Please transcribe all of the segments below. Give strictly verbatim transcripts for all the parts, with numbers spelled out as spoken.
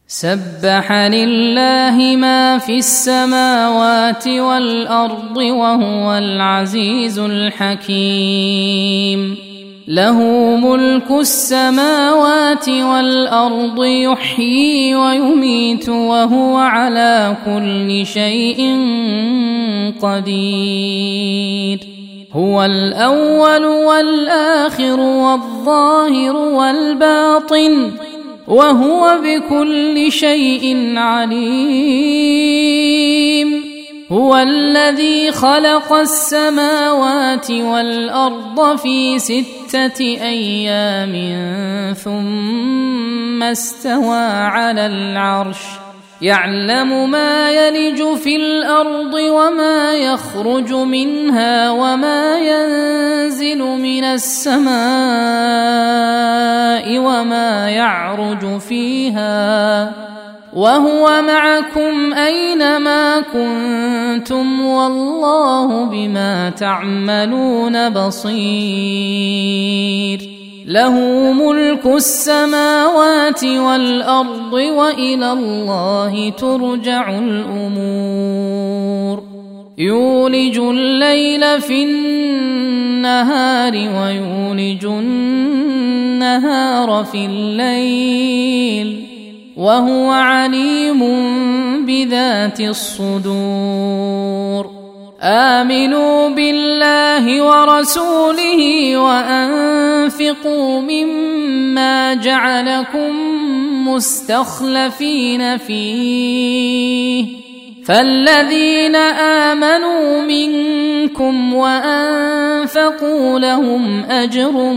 سبح لله ما في السماوات والأرض وهو العزيز الحكيم. له ملك السماوات والأرض يحيي ويميت وهو على كل شيء قدير. هو الأول والآخر والظاهر والباطن وهو بكل شيء عليم. هو الذي خلق السماوات والأرض في ستة أيام ثم استوى على العرش يعلم ما يلج في الأرض وما يخرج منها وما ينزل من السماء وما يعرج فيها وهو معكم أينما كنتم والله بما تعملون بصير. له ملك السماوات والأرض وإلى الله ترجع الأمور. يولج الليل في النهار ويولج النهار في الليل وهو عليم بذات الصدور. آمنوا بالله ورسوله وأنفقوا مما جعلكم مستخلفين فيه فالذين آمنوا منكم وأنفقوا لهم أجر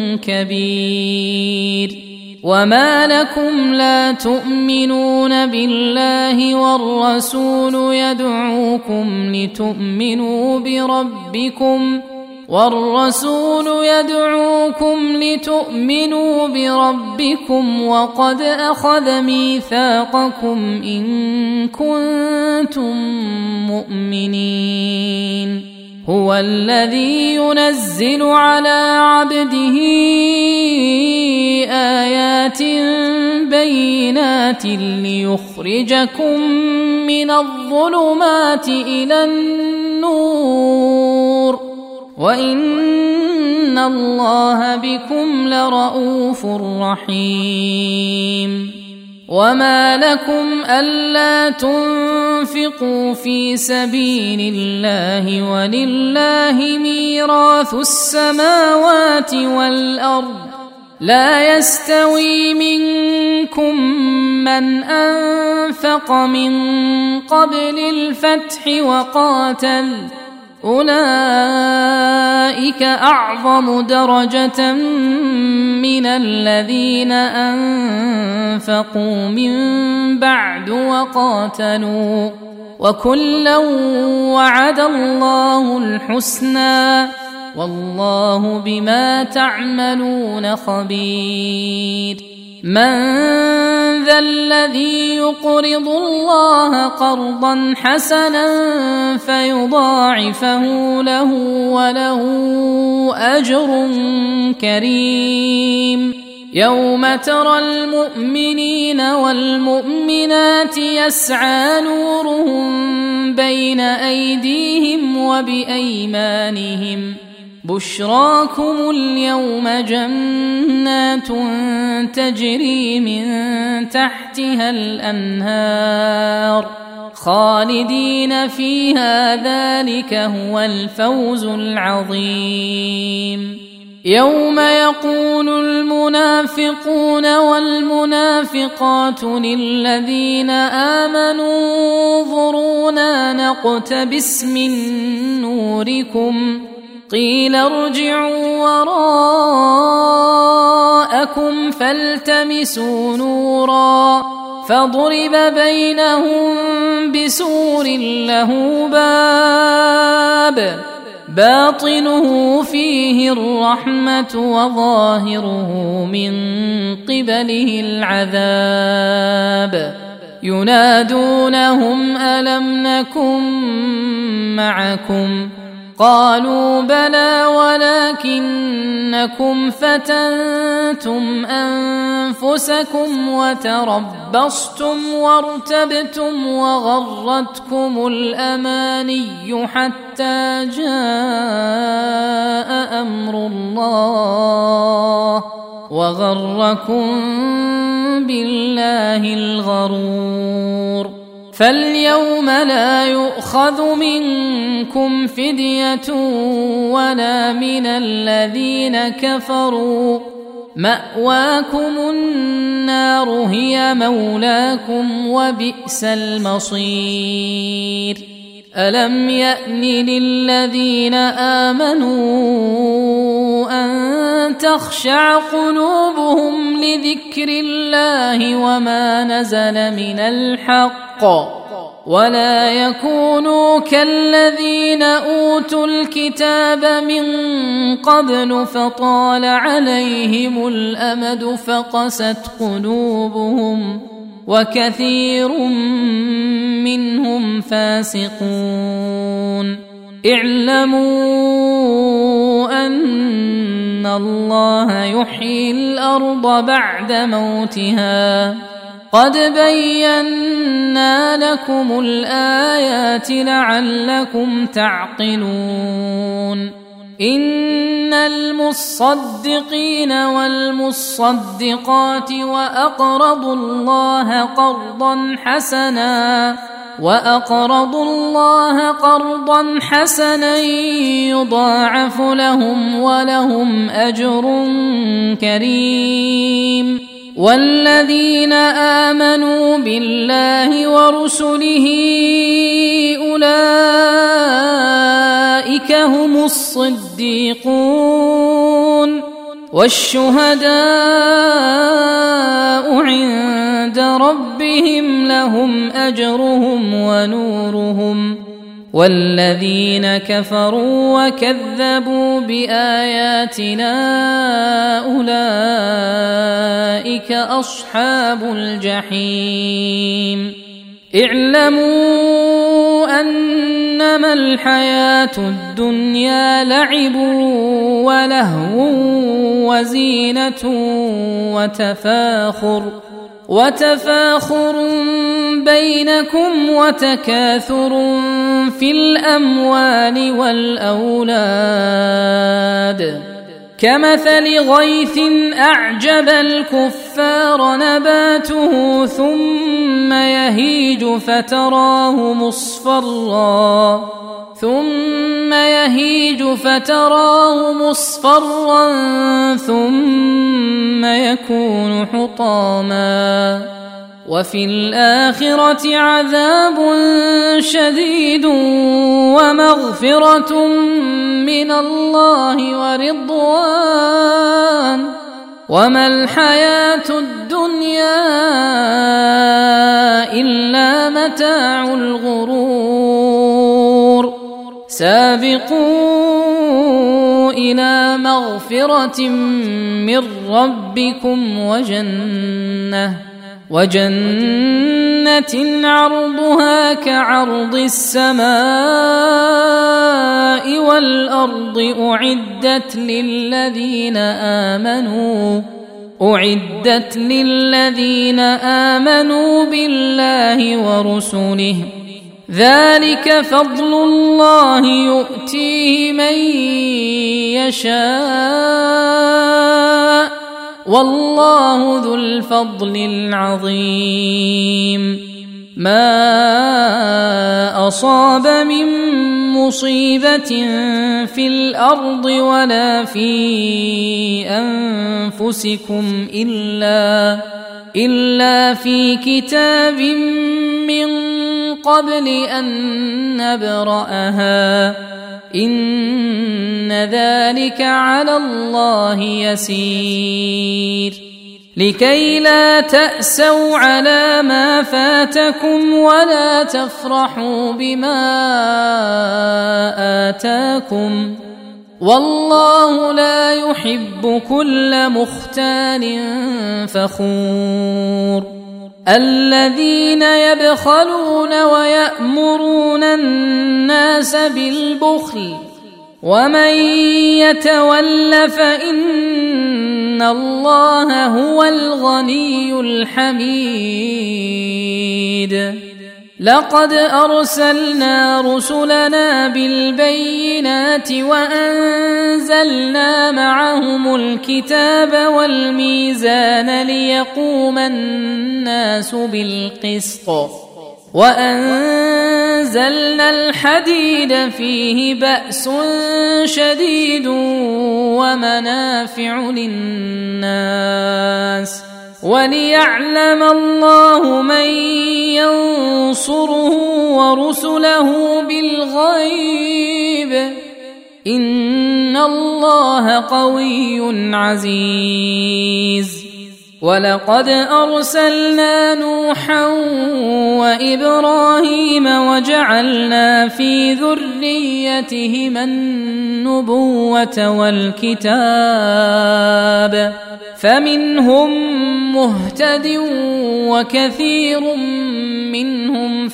كبير. وما لكم لا تؤمنون بالله والرسول يدعوكم لتؤمنوا بربكم والرسول يدعوكم لتؤمنوا بربكم وقد أخذ ميثاقكم إن كنتم مؤمنين. هو الذي ينزل على عبده آيات بينات ليخرجكم من الظلمات إلى النور وإن الله بكم لرؤوف رحيم. وما لكم ألا تنفقوا في سبيل الله ولله ميراث السماوات والأرض لا يستوي منكم من أنفق من قبل الفتح وقاتل أولئك أعظم درجة من الذين أنفقوا من بعد وقاتلوا وكلا وعد الله الحسنى والله بما تعملون خبير. من ذا الذي يقرض الله قرضا حسنا فيضاعفه له وله أجر كريم. يوم ترى المؤمنين والمؤمنات يسعى نورهم بين أيديهم وبأيمانهم بشراكم اليوم جنات تجري من تحتها الأنهار خالدين فيها ذلك هو الفوز العظيم. يوم يقول المنافقون والمنافقات للذين آمنوا انظرونا نقتبس من نوركم قيل ارجعوا وراءكم فالتمسوا نورا فضرب بينهم بسور له باب باطنه فيه الرحمة وظاهره من قبله العذاب ينادونهم ألم نكن معكم قالوا بلى ولكنكم فتنتم أنفسكم وتربصتم وارتبتم وغرتكم الأماني حتى جاء أمر الله وغركم بالله الغرور. فاليوم لا يؤخذ منكم فدية ولا من الذين كفروا، مأواكم النار هي مولاكم وبئس المصير. ألم يأن للذين آمنوا أن تخشع قلوبهم لذكر الله وما نزل من الحق ولا يكونوا كالذين أوتوا الكتاب من قبل فطال عليهم الأمد فقست قلوبهم وكثير منهم فاسقون. اعلموا أن الله يحيي الأرض بعد موتها قد بينا لكم الآيات لعلكم تعقلون. إن المصدقين والمصدقات وأقرضوا الله قرضا حسنا وأقرضوا الله قرضا حسنا يضاعف لهم ولهم أجر كريم. والذين آمنوا بالله ورسله أولئك هم الصديقون والشهداء عند ربهم لهم أجرهم ونورهم. والذين كفروا وكذبوا بآياتنا أولئك أصحاب الجحيم. اعلموا أنما الحياة الدنيا لعب ولهو وزينة وتفاخر وتفاخر بينكم وتكاثر في الأموال والأولاد كمثل غيث أعجب الكفار نباته ثم يهيج فتراه مصفرا ثم يهيج فتراه مصفرا ثم يكون حطاما وفي الآخرة عذاب شديد ومغفرة من الله ورضوان وما الحياة الدنيا إلا متاع الغرور. سابقوا إلى مغفرة من ربكم وجنة وجنة عرضها كعرض السماء والأرض أعدت للذين آمنوا أعدت للذين آمنوا بالله ورسله ذلك فضل الله يؤتيه من يشاء والله ذو الفضل العظيم. ما أصاب من مصيبة في الأرض ولا في أنفسكم إلا إلا في كتاب من قبل أن نبرأها إن ذلك على الله يسير. لكي لا تأسوا على ما فاتكم ولا تفرحوا بما آتاكم والله لا يحب كل مختال فخور. الذين يبخلون ويأمرون الناس بالبخل ومن يتول فإن الله هو الغني الحميد. لقد أرسلنا رسلنا بالبينات وأنزلنا معهم الكتاب والميزان ليقوم الناس بالقسط وأنزلنا الحديد فيه بأس شديد ومنافع للناس وليعلم الله من ينصره ورسله بالغيب إن الله قوي عزيز. ولقد أرسلنا نوحا وإبراهيم وجعلنا في ذريتهما النبوة والكتاب فمنهم مهتد وكثير منهم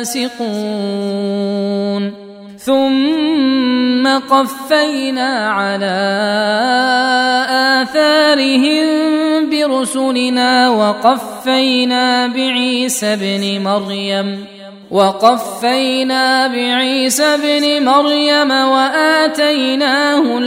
فاسقون. ثم قفينا على آثارهم برسلنا وقفينا بعيسى بن مريم وقفينا بعيسى بن مريم وآتيناه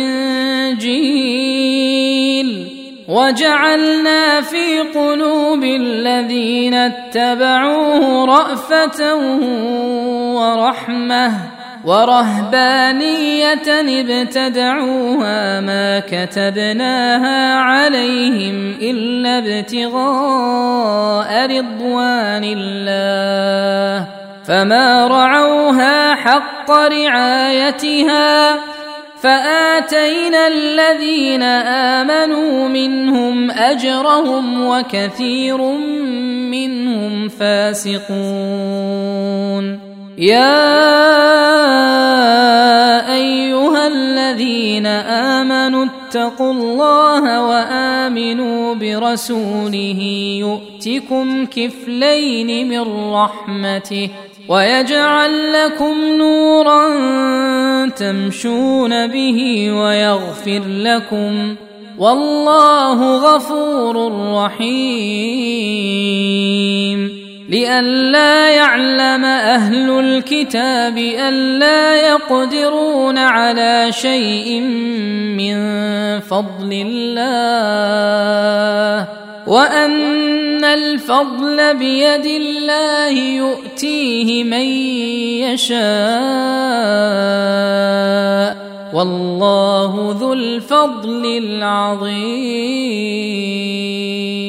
الإنجيل وجعلنا في قلوب الذين اتبعوه رأفة ورحمة ورهبانية ابتدعوها ما كتبناها عليهم إلا ابتغاء رضوان الله فما رعوها حق رعايتها فآتينا الذين آمنوا منهم أجرهم وكثير منهم فاسقون. يا أيها الذين آمنوا اتقوا الله وآمنوا برسوله يؤتكم كفلين من رحمته ويجعل لكم نورا تمشون به ويغفر لكم والله غفور رحيم. لئلا يعلم أهل الكتاب ألا يقدرون على شيء من فضل الله وأن الفضل بيد الله يؤتيه من يشاء والله ذو الفضل العظيم.